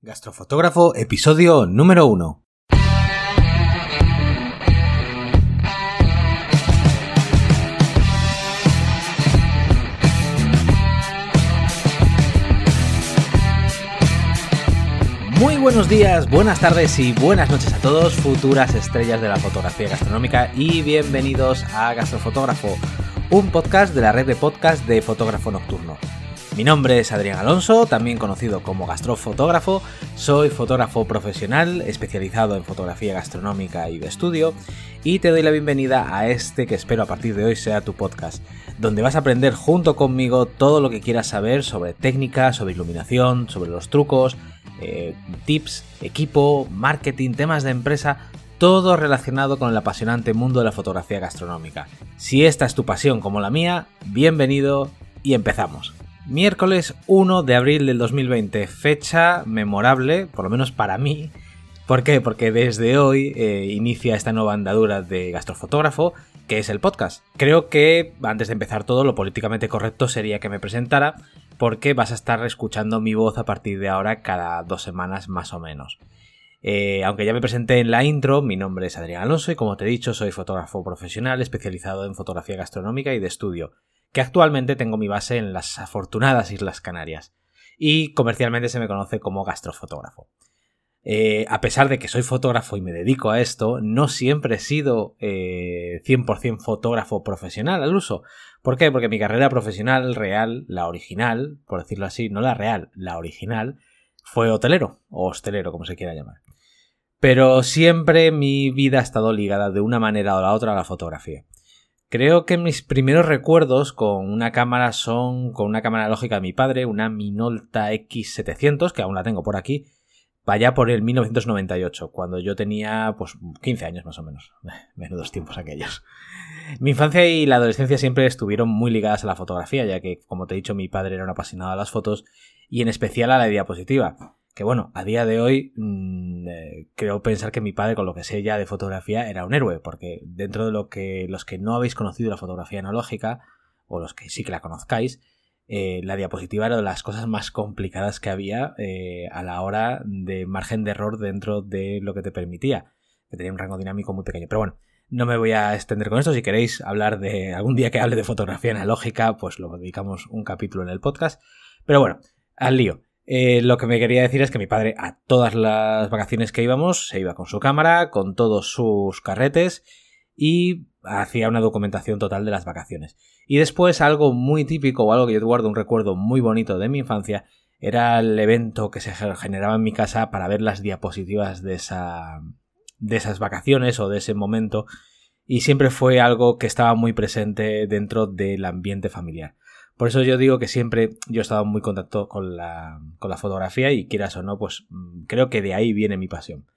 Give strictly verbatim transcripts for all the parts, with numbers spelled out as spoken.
Gastrofotógrafo, episodio número uno. Muy buenos días, buenas tardes y buenas noches a todos, futuras estrellas de la fotografía gastronómica, y bienvenidos a Gastrofotógrafo, un podcast de la red de podcast de Fotógrafo Nocturno. Mi nombre es Adrián Alonso, también conocido como Gastrofotógrafo. Soy fotógrafo profesional especializado en fotografía gastronómica y de estudio, y te doy la bienvenida a este que espero a partir de hoy sea tu podcast, donde vas a aprender junto conmigo todo lo que quieras saber sobre técnica, sobre iluminación, sobre los trucos, eh, tips, equipo, marketing, temas de empresa, todo relacionado con el apasionante mundo de la fotografía gastronómica. Si esta es tu pasión como la mía, bienvenido y empezamos. Miércoles uno de abril del dos mil veinte, fecha memorable, por lo menos para mí. ¿Por qué? Porque desde hoy eh, inicia esta nueva andadura de Gastrofotógrafo, que es el podcast. Creo que, antes de empezar todo, lo políticamente correcto sería que me presentara, porque vas a estar escuchando mi voz a partir de ahora cada dos semanas más o menos. Eh, aunque ya me presenté en la intro, mi nombre es Adrián Alonso y, como te he dicho, soy fotógrafo profesional especializado en fotografía gastronómica y de estudio, que actualmente tengo mi base en las afortunadas Islas Canarias, y comercialmente se me conoce como gastrofotógrafo. Eh, a pesar de que soy fotógrafo y me dedico a esto, no siempre he sido eh, cien por ciento fotógrafo profesional al uso. ¿Por qué? Porque mi carrera profesional real, la original, por decirlo así, no la real, la original, fue hotelero, o hostelero, como se quiera llamar. Pero siempre mi vida ha estado ligada de una manera o la otra a la fotografía. Creo que mis primeros recuerdos con una cámara son con una cámara analógica de mi padre, una Minolta X setecientos, que aún la tengo por aquí, vaya por el mil novecientos noventa y ocho, cuando yo tenía pues quince años más o menos. Menudos tiempos aquellos. Mi infancia y la adolescencia siempre estuvieron muy ligadas a la fotografía, ya que, como te he dicho, mi padre era un apasionado a las fotos y en especial a la diapositiva. Que bueno, a día de hoy mmm, eh, creo pensar que mi padre, con lo que sé ya de fotografía, era un héroe, porque dentro de lo que los que no habéis conocido la fotografía analógica, o los que sí que la conozcáis, eh, la diapositiva era de las cosas más complicadas que había eh, a la hora de margen de error dentro de lo que te permitía, que tenía un rango dinámico muy pequeño. Pero bueno, no me voy a extender con esto. Si queréis hablar de algún día que hable de fotografía analógica, pues lo dedicamos un capítulo en el podcast. Pero bueno, al lío. Eh, lo que me quería decir es que mi padre, a todas las vacaciones que íbamos, se iba con su cámara, con todos sus carretes, y hacía una documentación total de las vacaciones. Y después, algo muy típico, o algo que yo guardo un recuerdo muy bonito de mi infancia, era el evento que se generaba en mi casa para ver las diapositivas de esa, de esas vacaciones o de ese momento, y siempre fue algo que estaba muy presente dentro del ambiente familiar. Por eso yo digo que siempre yo he estado muy en contacto con la, con la fotografía, y quieras o no, pues creo que de ahí viene mi pasión.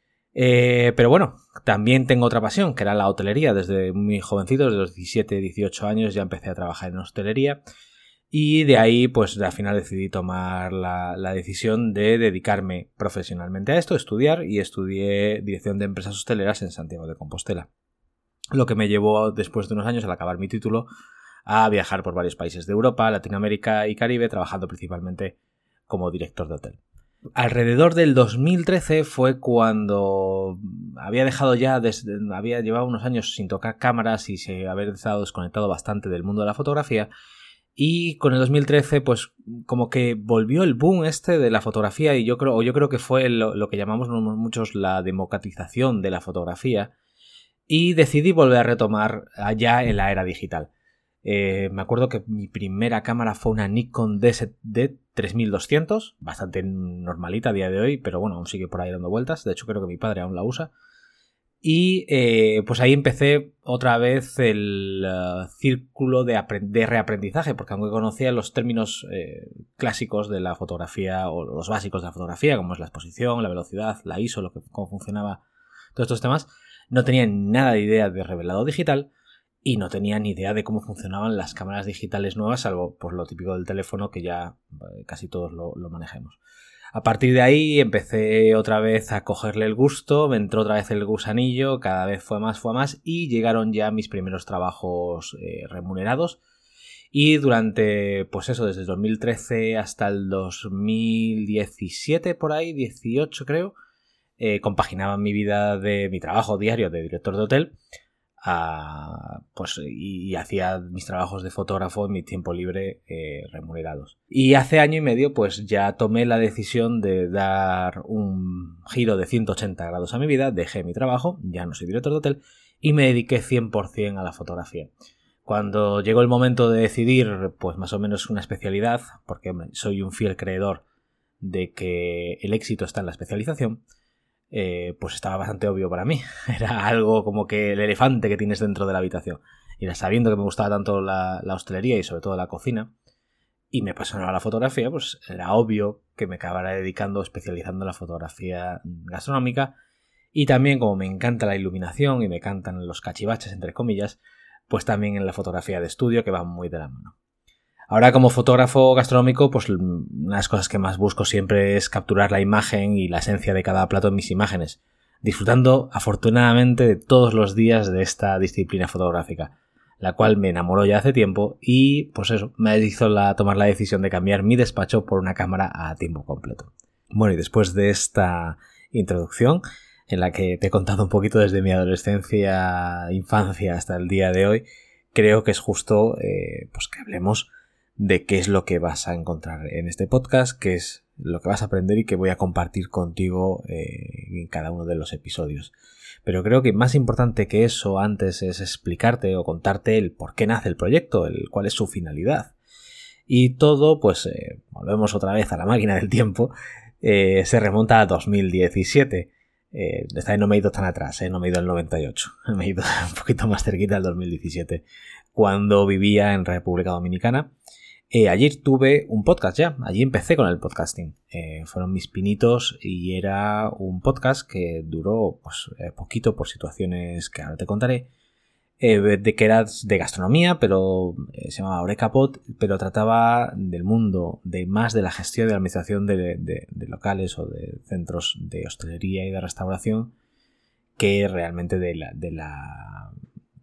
Eh, pero bueno, también tengo otra pasión, que era la hotelería. Desde muy jovencito, desde los diecisiete, dieciocho años, ya empecé a trabajar en hostelería, y de ahí pues al final decidí tomar la, la decisión de dedicarme profesionalmente a esto, estudiar, y estudié dirección de empresas hosteleras en Santiago de Compostela. Lo que me llevó, después de unos años, al acabar mi título, a viajar por varios países de Europa, Latinoamérica y Caribe, trabajando principalmente como director de hotel. Alrededor del dos mil trece fue cuando había dejado ya, desde, había llevado unos años sin tocar cámaras y se había estado desconectado bastante del mundo de la fotografía, y con el dos mil trece pues como que volvió el boom este de la fotografía, y yo creo, o yo creo que fue lo, lo que llamamos muchos la democratización de la fotografía, y decidí volver a retomar allá en la era digital. Eh, me acuerdo que mi primera cámara fue una Nikon D tres mil doscientos, bastante normalita a día de hoy, pero bueno, aún sigue por ahí dando vueltas. De hecho, creo que mi padre aún la usa. Y eh, pues ahí empecé otra vez el uh, círculo de, de reaprendizaje, porque aunque conocía los términos eh, clásicos de la fotografía, o los básicos de la fotografía, como es la exposición, la velocidad, la I S O, lo que, cómo funcionaba todos estos temas, no tenía nada de idea de revelado digital. Y no tenía ni idea de cómo funcionaban las cámaras digitales nuevas, salvo por lo típico del teléfono, que ya eh, casi todos lo, lo manejemos. A partir de ahí empecé otra vez a cogerle el gusto, me entró otra vez el gusanillo, cada vez fue más, fue más, y llegaron ya mis primeros trabajos eh, remunerados. Y durante, pues eso, desde el dos mil trece hasta el dos mil diecisiete, por ahí, dieciocho creo, eh, compaginaba mi vida de mi trabajo diario de director de hotel a, pues, y, y hacía mis trabajos de fotógrafo en mi tiempo libre eh, remunerados. Y hace año y medio pues ya tomé la decisión de dar un giro de ciento ochenta grados a mi vida, dejé mi trabajo, ya no soy director de hotel y me dediqué cien por ciento a la fotografía. Cuando llegó el momento de decidir pues más o menos una especialidad, porque hombre, soy un fiel creedor de que el éxito está en la especialización, Eh, pues estaba bastante obvio para mí. Era algo como que el elefante que tienes dentro de la habitación. Y era sabiendo que me gustaba tanto la, la hostelería y sobre todo la cocina, y me apasionaba la fotografía, pues era obvio que me acabara dedicando, especializando en la fotografía gastronómica. Y también, como me encanta la iluminación y me encantan los cachivaches, entre comillas, pues también en la fotografía de estudio, que va muy de la mano. Ahora, como fotógrafo gastronómico, pues una de las cosas que más busco siempre es capturar la imagen y la esencia de cada plato en mis imágenes, disfrutando afortunadamente de todos los días de esta disciplina fotográfica, la cual me enamoró ya hace tiempo y pues eso, me hizo la, tomar la decisión de cambiar mi despacho por una cámara a tiempo completo. Bueno, y después de esta introducción, en la que te he contado un poquito desde mi adolescencia, infancia hasta el día de hoy, creo que es justo eh, pues que hablemos de qué es lo que vas a encontrar en este podcast, qué es lo que vas a aprender y que voy a compartir contigo eh, en cada uno de los episodios. Pero creo que más importante que eso antes es explicarte o contarte el por qué nace el proyecto, el cuál es su finalidad. Y todo, pues eh, volvemos otra vez a la máquina del tiempo, eh, se remonta a dos mil diecisiete. Eh, esta vez no me he ido tan atrás, eh, no me he ido al noventa y ocho, me he ido un poquito más cerquita al dos mil diecisiete, cuando vivía en República Dominicana. Eh, allí tuve un podcast ya, allí empecé con el podcasting. Eh, fueron mis pinitos y era un podcast que duró pues, eh, poquito por situaciones que ahora te contaré, eh, de que era de gastronomía, pero eh, se llamaba Orecapod, pero trataba del mundo, de más de la gestión de la administración de, de, de locales o de centros de hostelería y de restauración, que realmente de la... De la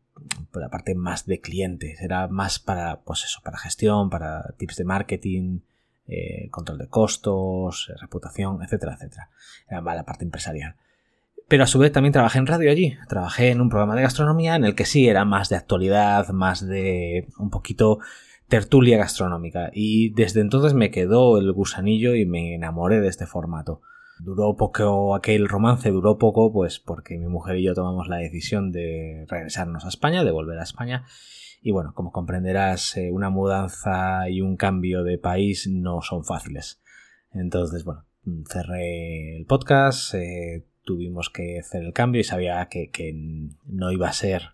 por la parte más de clientes, era más para pues eso, para gestión, para tips de marketing, eh, control de costos, reputación, etcétera, etcétera. Era más la parte empresarial. Pero a su vez también trabajé en radio allí, trabajé en un programa de gastronomía en el que sí era más de actualidad, más de un poquito tertulia gastronómica, y desde entonces me quedó el gusanillo y me enamoré de este formato. Duró poco aquel romance, duró poco pues porque mi mujer y yo tomamos la decisión de regresarnos a España, de volver a España, y bueno, como comprenderás, eh, una mudanza y un cambio de país no son fáciles. Entonces, bueno, cerré el podcast, eh, tuvimos que hacer el cambio y sabía que, que no iba a ser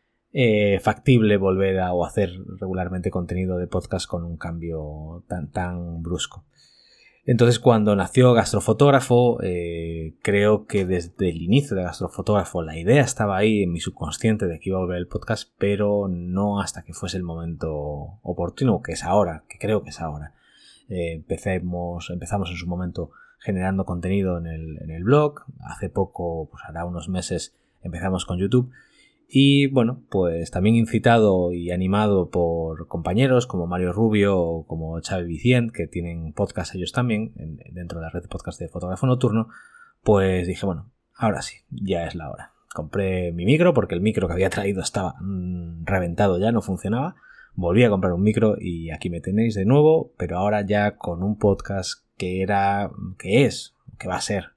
eh, factible volver a o hacer regularmente contenido de podcast con un cambio tan, tan brusco. Entonces, cuando nació Gastrofotógrafo, eh, creo que desde el inicio de Gastrofotógrafo la idea estaba ahí en mi subconsciente de que iba a volver el podcast, pero no hasta que fuese el momento oportuno, que es ahora, que creo que es ahora. Eh, empecemos, empezamos en su momento generando contenido en el, en el blog. Hace poco, pues hará unos meses, empezamos con YouTube. Y bueno, pues también incitado y animado por compañeros como Mario Rubio o como Xavi Vicient, que tienen podcast ellos también en, dentro de la red de podcast de Fotógrafo Nocturno, pues dije, bueno, ahora sí, ya es la hora. Compré mi micro porque el micro que había traído estaba mmm, reventado ya, no funcionaba. Volví a comprar un micro y aquí me tenéis de nuevo, pero ahora ya con un podcast que era, que es, que va a ser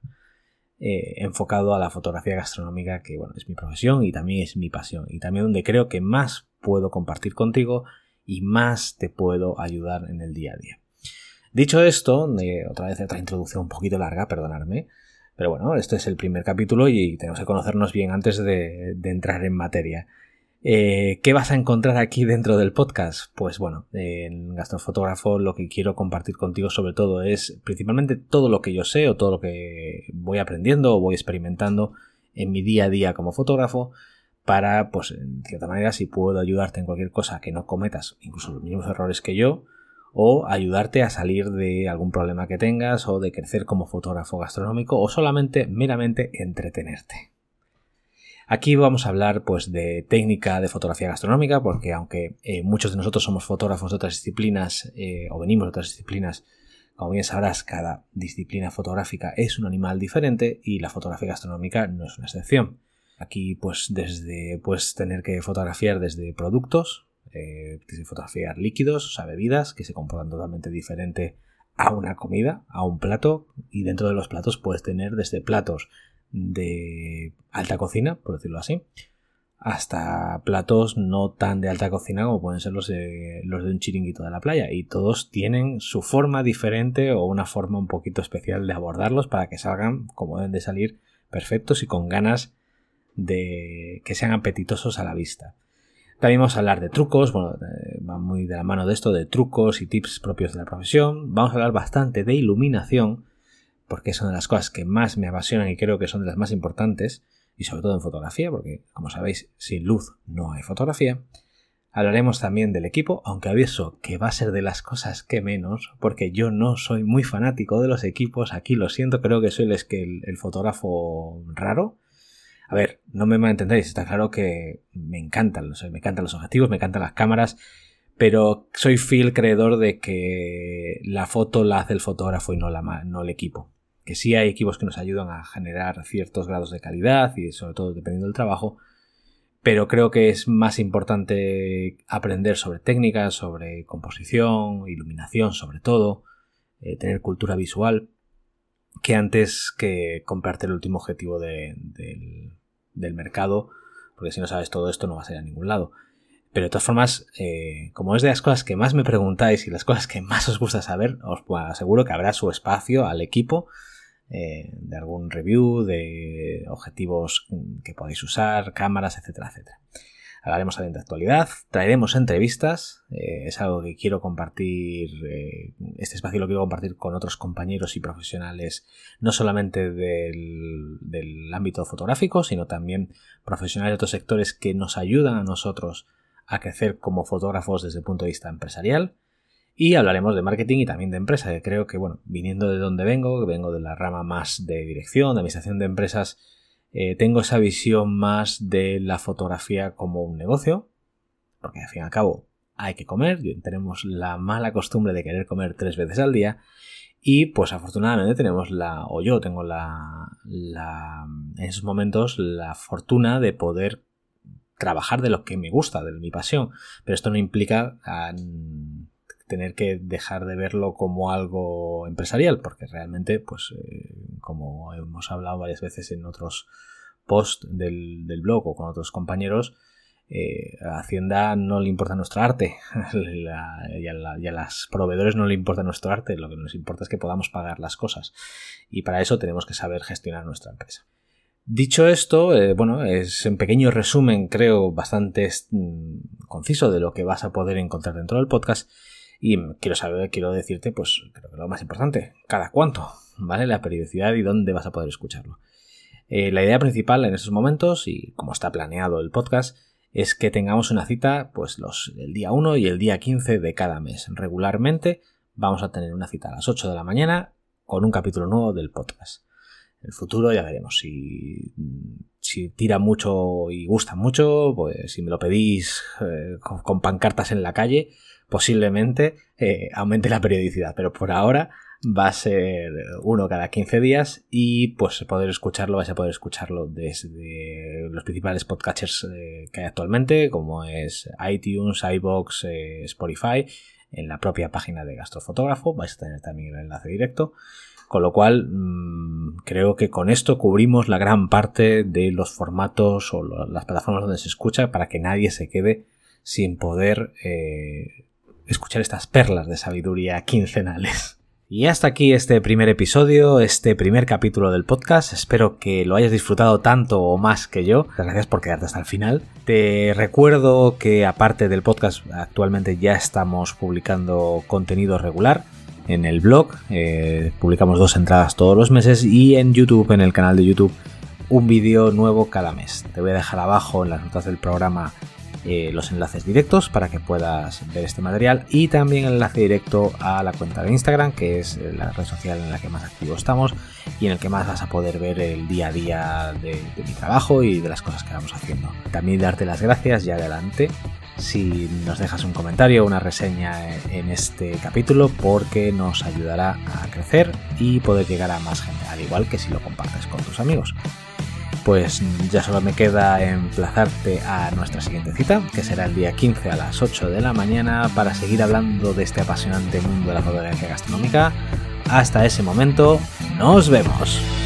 Eh, enfocado a la fotografía gastronómica, que bueno, es mi profesión y también es mi pasión, y también donde creo que más puedo compartir contigo y más te puedo ayudar en el día a día. Dicho esto, eh, otra vez otra introducción un poquito larga, perdonadme, pero bueno, este es el primer capítulo y tenemos que conocernos bien antes de, de entrar en materia. Eh, ¿Qué vas a encontrar aquí dentro del podcast? Pues bueno, en Gastrofotógrafo lo que quiero compartir contigo sobre todo es principalmente todo lo que yo sé o todo lo que voy aprendiendo o voy experimentando en mi día a día como fotógrafo para, pues en cierta manera, si puedo ayudarte en cualquier cosa que no cometas, incluso los mismos errores que yo, o ayudarte a salir de algún problema que tengas o de crecer como fotógrafo gastronómico o solamente meramente entretenerte. Aquí vamos a hablar pues de técnica de fotografía gastronómica, porque aunque eh, muchos de nosotros somos fotógrafos de otras disciplinas eh, o venimos de otras disciplinas, como bien sabrás, cada disciplina fotográfica es un animal diferente y la fotografía gastronómica no es una excepción. Aquí pues desde puedes tener que fotografiar desde productos, eh, desde fotografiar líquidos, o sea bebidas, que se comportan totalmente diferente a una comida, a un plato, y dentro de los platos puedes tener desde platos de alta cocina, por decirlo así, hasta platos no tan de alta cocina como pueden ser los de, los de un chiringuito de la playa, y todos tienen su forma diferente o una forma un poquito especial de abordarlos para que salgan como deben de salir, perfectos y con ganas de que sean apetitosos a la vista. También vamos a hablar de trucos, bueno, va muy de la mano de esto, de trucos y tips propios de la profesión. Vamos a hablar bastante de iluminación, porque son de las cosas que más me apasionan y creo que son de las más importantes, y sobre todo en fotografía, porque como sabéis, sin luz no hay fotografía. Hablaremos también del equipo, aunque aviso que va a ser de las cosas que menos, porque yo no soy muy fanático de los equipos, aquí lo siento, creo que soy el, el, el fotógrafo raro. A ver, no me malentendéis, está claro que me encantan, los, me encantan los objetivos, me encantan las cámaras, pero soy fiel creedor de que la foto la hace el fotógrafo y no, la, no el equipo. Que sí hay equipos que nos ayudan a generar ciertos grados de calidad y sobre todo dependiendo del trabajo, pero creo que es más importante aprender sobre técnicas, sobre composición, iluminación sobre todo, eh, tener cultura visual, que antes que comprarte el último objetivo de, de, del mercado, porque si no sabes todo esto no vas a ir a ningún lado. Pero de todas formas, eh, como es de las cosas que más me preguntáis y las cosas que más os gusta saber, os aseguro que habrá su espacio al equipo eh, de algún review, de objetivos que podéis usar, cámaras, etcétera, etcétera. Hablaremos también de actualidad, traeremos entrevistas, eh, es algo que quiero compartir, eh, este espacio lo quiero compartir con otros compañeros y profesionales, no solamente del, del ámbito fotográfico, sino también profesionales de otros sectores que nos ayudan a nosotros a crecer como fotógrafos desde el punto de vista empresarial. Y hablaremos de marketing y también de empresa, que creo que, bueno, viniendo de donde vengo, que vengo de la rama más de dirección, de administración de empresas, eh, tengo esa visión más de la fotografía como un negocio, porque al fin y al cabo hay que comer, tenemos la mala costumbre de querer comer tres veces al día, y pues afortunadamente tenemos la, o yo tengo la, la en esos momentos la fortuna de poder trabajar de lo que me gusta, de mi pasión, pero esto no implica um, tener que dejar de verlo como algo empresarial, porque realmente, pues eh, como hemos hablado varias veces en otros posts del, del blog o con otros compañeros, eh, a Hacienda no le importa nuestro arte la, y, a la, y a los proveedores no le importa nuestro arte, lo que nos importa es que podamos pagar las cosas, y para eso tenemos que saber gestionar nuestra empresa. Dicho esto, eh, bueno, es un pequeño resumen, creo, bastante mm, conciso de lo que vas a poder encontrar dentro del podcast. Y quiero saber, quiero decirte, pues creo que lo más importante, cada cuánto, ¿vale? La periodicidad y dónde vas a poder escucharlo. Eh, la idea principal en estos momentos, y como está planeado el podcast, es que tengamos una cita, pues los el día uno y el día quince de cada mes. Regularmente vamos a tener una cita a las ocho de la mañana con un capítulo nuevo del podcast. El futuro ya veremos. Si, si tira mucho y gusta mucho, pues si me lo pedís eh, con, con pancartas en la calle, posiblemente eh, aumente la periodicidad, pero por ahora va a ser uno cada quince días y pues poder escucharlo, vais a poder escucharlo desde los principales podcatchers eh, que hay actualmente, como es iTunes, iVoox, eh, Spotify, en la propia página de Gastrofotógrafo, vais a tener también el enlace directo, con lo cual mmm, creo que con esto cubrimos la gran parte de los formatos o lo, las plataformas donde se escucha para que nadie se quede sin poder eh, escuchar estas perlas de sabiduría quincenales. Y hasta aquí este primer episodio, este primer capítulo del podcast. Espero que lo hayas disfrutado tanto o más que yo. Gracias por quedarte hasta el final. Te recuerdo que aparte del podcast actualmente ya estamos publicando contenido regular en el blog. Eh, publicamos dos entradas todos los meses y en YouTube, en el canal de YouTube, un vídeo nuevo cada mes. Te voy a dejar abajo en las notas del programa eh, los enlaces directos para que puedas ver este material y también el enlace directo a la cuenta de Instagram, que es la red social en la que más activos estamos y en el que más vas a poder ver el día a día de, de mi trabajo y de las cosas que vamos haciendo. También darte las gracias ya adelante si nos dejas un comentario o una reseña en este capítulo, porque nos ayudará a crecer y poder llegar a más gente, al igual que si lo compartes con tus amigos. Pues ya solo me queda emplazarte a nuestra siguiente cita, que será el día quince a las ocho de la mañana, para seguir hablando de este apasionante mundo de la fotografía gastronómica. Hasta ese momento, ¡nos vemos!